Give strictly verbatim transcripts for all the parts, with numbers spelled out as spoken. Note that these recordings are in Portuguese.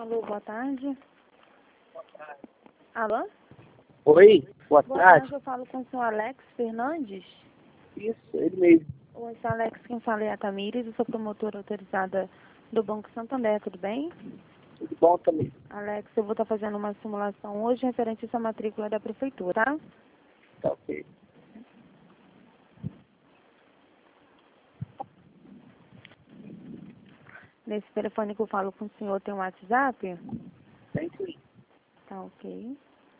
Alô, boa tarde. Alô? Oi, boa, Boa tarde. tarde, eu falo com o senhor Alex Fernandes. Isso, ele mesmo. Oi, senhor Alex, quem fala é a Tamires, eu sou promotora autorizada do Banco Santander, tudo bem? Tudo bom também. Alex, eu vou estar fazendo uma simulação hoje referente a essa matrícula da prefeitura, tá? Tá ok. Nesse telefone que eu falo com o senhor tem um WhatsApp? Tem sim. Tá ok.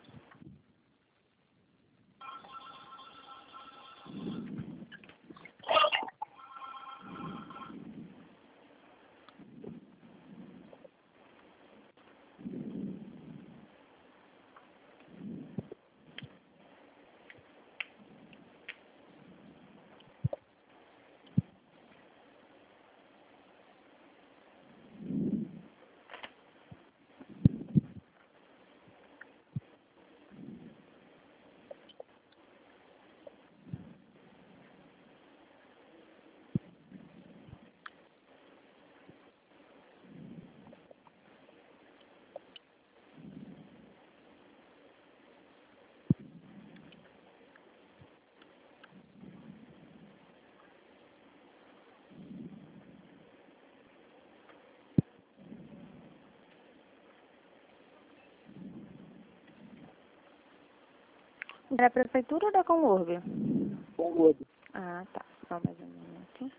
É da prefeitura ou da Conlurb? Com gordo. Ah, tá. Só mais um minuto.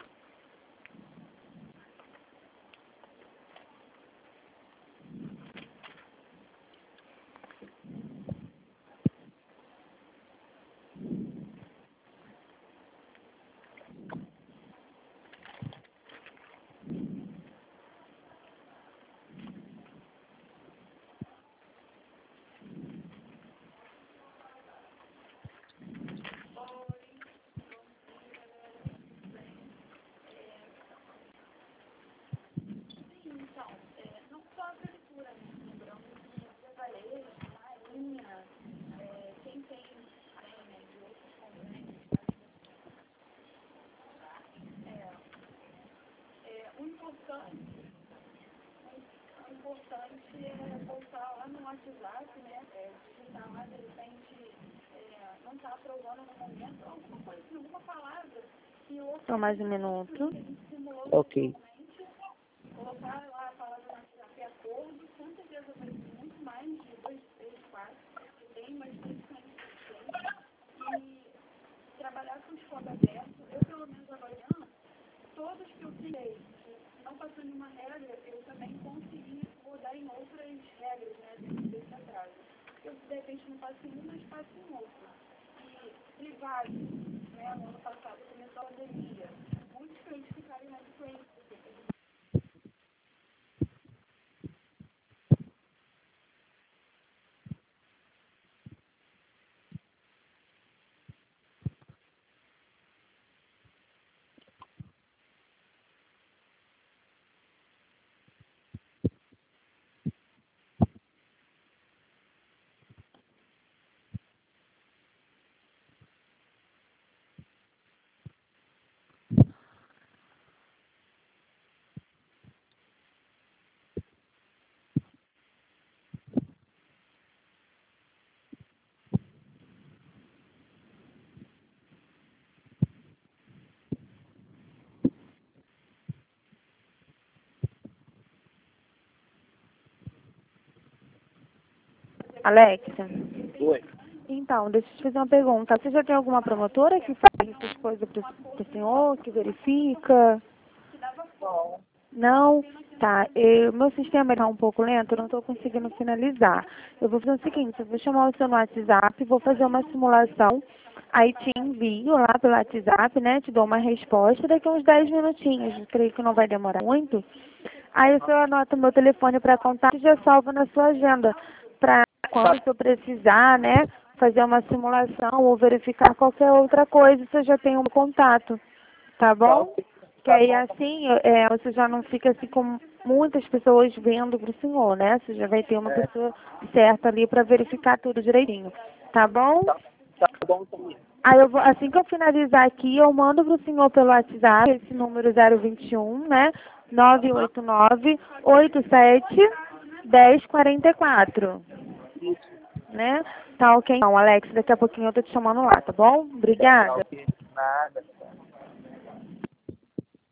O importante é voltar lá no WhatsApp, né? É, digitar lá, de repente, é, não está aprovando no momento, alguma coisa, alguma palavra que o outro. Só mais um minuto. Ok. Colocar lá a palavra no WhatsApp acordo, com certeza vai ser muito mais de dois, três, quatro, que tem, mas principalmente e trabalhar com escola aberta. Eu, pelo menos amanhã, todos que eu criei, não passando em uma regra, eu também consegui rodar em outras regras, né, dentro desse atraso. Eu, de repente, não passo em uma, mas passo em outra. E privado, né, no ano passado começou a pandemia. Muitos clientes ficaram inadimplentes. Alex, Oi. então, deixa eu te fazer uma pergunta. Você já tem alguma promotora que faz essas coisas para o senhor, que verifica? Não. Não? Tá. Eu, meu sistema está um pouco lento, eu não estou conseguindo finalizar. Eu vou fazer o seguinte, eu vou chamar o seu no WhatsApp, vou fazer uma simulação, aí te envio lá pelo WhatsApp, né? Te dou uma resposta daqui a uns dez minutinhos. Eu creio que não vai demorar muito. Aí o senhor anota o meu telefone para contato e já salva na sua agenda. Para quando o senhor precisar, né? Fazer uma simulação ou verificar qualquer outra coisa, você já tem um contato. Tá Tá bom? ok. Que Tá aí bom. assim, é, você já não fica assim com muitas pessoas vendo pro senhor, né? Você já vai ter uma É, pessoa certa ali para verificar tudo direitinho. Tá bom? tá, tá bom também. Aí eu vou, assim que eu finalizar aqui, eu mando pro senhor pelo WhatsApp, esse número zero vinte e um, né? nove oito nove, oito sete dez, quarenta e quatro, Isso. né? Tá ok. Então, Alex, daqui a pouquinho eu tô te chamando lá, tá bom? Tá Obrigada. ok. Nada.